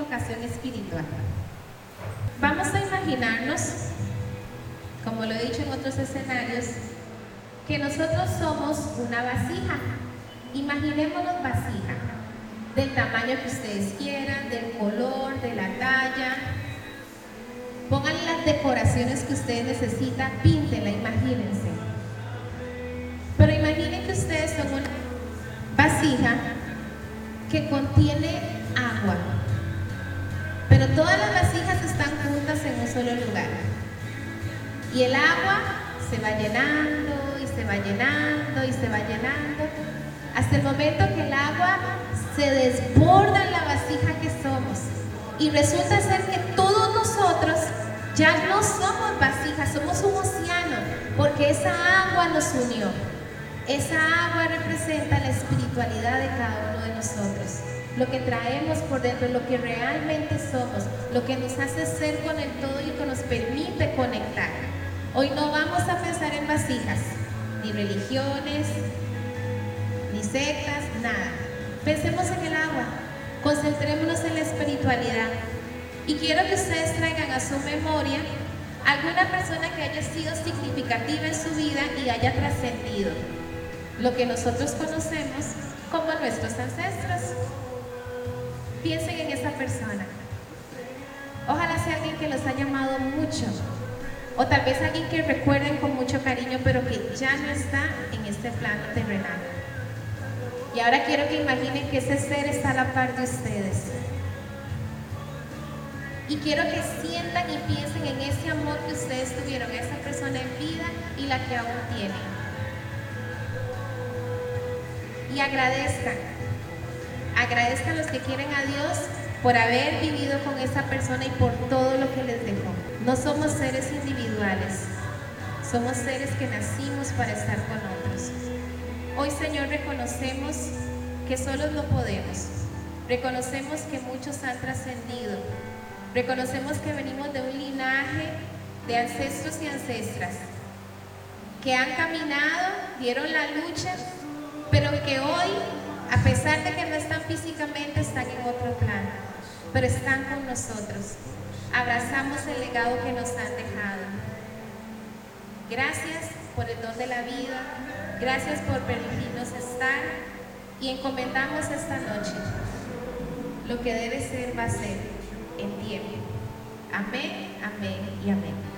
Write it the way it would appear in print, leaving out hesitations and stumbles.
edificación espiritual. Vamos a imaginarnos, como lo he dicho en otros escenarios, que nosotros somos una vasija. Imaginémonos vasija, del tamaño que ustedes quieran, del color, de la talla. Pongan las decoraciones que ustedes necesitan, píntenla, imagínense. Pero imaginen que ustedes son una vasija que contiene agua. Pero todas las vasijas están juntas en un solo lugar. Y el agua se va llenando y se va llenando y se va llenando hasta el momento que el agua se desborda en la vasija que somos. Y resulta ser que todos nosotros ya no somos vasijas, somos un océano, porque esa agua nos unió. Esa agua representa la espiritualidad de cada uno de nosotros, lo que traemos por dentro, lo que realmente somos, lo que nos hace ser con el todo y que nos permite conectar. Hoy no vamos a pensar en vasijas, ni religiones, ni sectas, nada. Pensemos en el agua, concentrémonos en la espiritualidad. Y quiero que ustedes traigan a su memoria alguna persona que haya sido significativa en su vida y haya trascendido lo que nosotros conocemos como nuestros ancestros. Piensen en esa persona. Ojalá sea alguien que los haya amado mucho, o tal vez alguien que recuerden con mucho cariño, pero que ya no está en este plano terrenal. Y ahora quiero que imaginen que ese ser está a la par de ustedes. Y quiero que sientan y piensen en ese amor que ustedes tuvieron a esa persona en vida y la que aún tienen. Y agradezcan a los que quieren a Dios por haber vivido con esa persona y por todo lo que les dejó. No somos seres individuales, somos seres que nacimos para estar con otros. Hoy, Señor, reconocemos que solos no podemos, reconocemos que muchos han trascendido, reconocemos que venimos de un linaje de ancestros y ancestras que han caminado, dieron la lucha, pero que hoy, a pesar de que no están físicamente, están en otro plano, pero están con nosotros. Abrazamos el legado que nos han dejado. Gracias por el don de la vida, gracias por permitirnos estar, y encomendamos esta noche lo que debe ser, va a ser en tiempo. Amén, amén y amén.